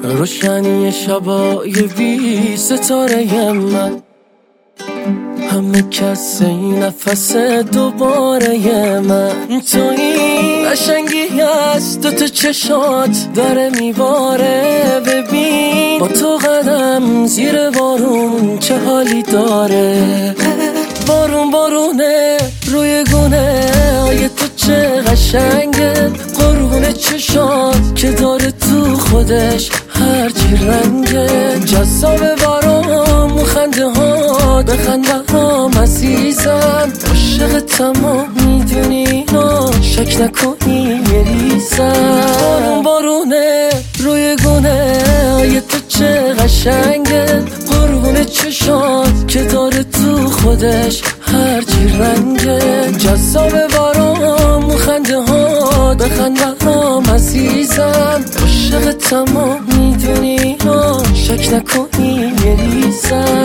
روشنی شبای بی ستاره من، همه کس این نفس دوباره من. تویی قشنگی از دوتا چشات داره میباره، ببین با تو قدم زیر بارون چه حالی داره. بارون بارونه روی گونه های تو چه قشنگه، قربون چشات که داره تو خودش هرچی رنگه. جذاب برام خنده ها بخند برام عزیزم، عاشقتم و میدونی شک نکنی میریزم. بارون بارونه روی گونه های تو چه قشنگه، قربون چشات که داره تو خودش هرچی رنگه. جذاب برام خنده ها بخند برام عزیزم، عاشقتم و میدونی شک نکنی میریزم.